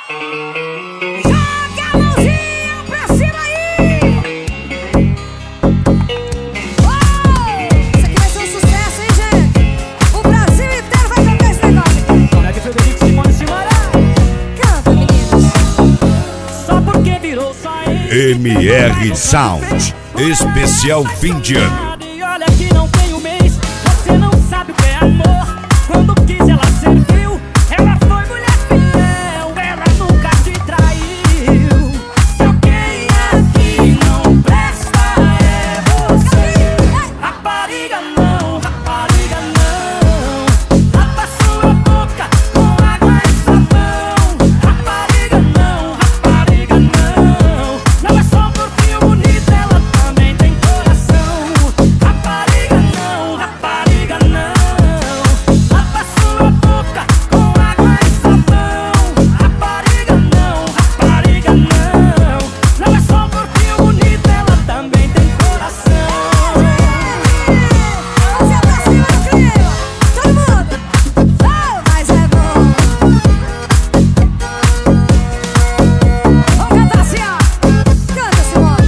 Joga a mãozinha pra cima aí! Isso aqui vai ser um sucesso, hein, gente? O Brasil inteiro vai cantar esse negócio. Conecta Frederico, Simone e Simara. Canta, meninos. Só porque virou só ele. MR Sound, especial fim de ano. E olha que não tem um mês. Você não sabe o que é amor. Quando quis ela serviu. Ela foi mulher fiel. Ela nunca te traiu. Se alguém aqui não presta é você. Rapariga não, rapariga não. Lava sua boca com água e sabão. Rapariga não, rapariga não. Não é só um corpinho bonito, ela também tem coração. Rapariga não, rapariga não. Lava sua boca com água e sabão. Rapariga não, rapariga não. Não é só um corpinho bonito, ela também tem coração. Mãozinha pra cima no clima. Todo mundo. Oh, mas é bom. Vamos cantar assim, ó. Canta, Simone.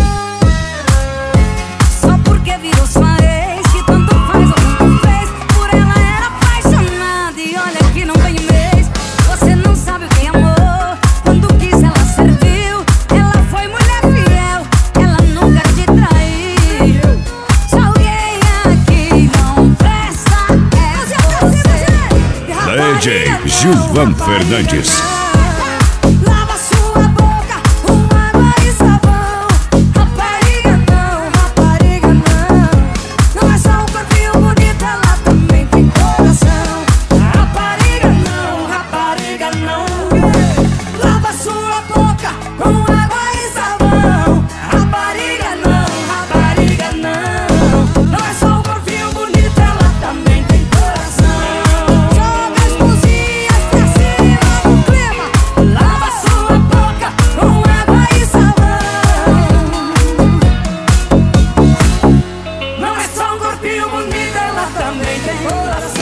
Só porque virou sua ex, que tanto faz ou tanto fez. Por ela era apaixonada e olha que não tem mês. Você não sabe o que é amor. Quando quis ela serviu. Ela foi mulher fiel. Ela nunca te traiu. Se alguém aqui não presta é você. DJ Gilvan Fernandes. Lava sua boca com água e sabão. Rapariga não, rapariga não. Não é só um corpinho bonito, ela também tem coração. Rapariga não, rapariga não. Lava sua boca com água e sabão. Rapariga não, rapariga não. Não é só um corpinho bonito, ela também tem coração. Joga as mãozinhas pra cima no clima. Lava sua boca com água e sabão. Não é só um corpinho bonito, ela também tem coração.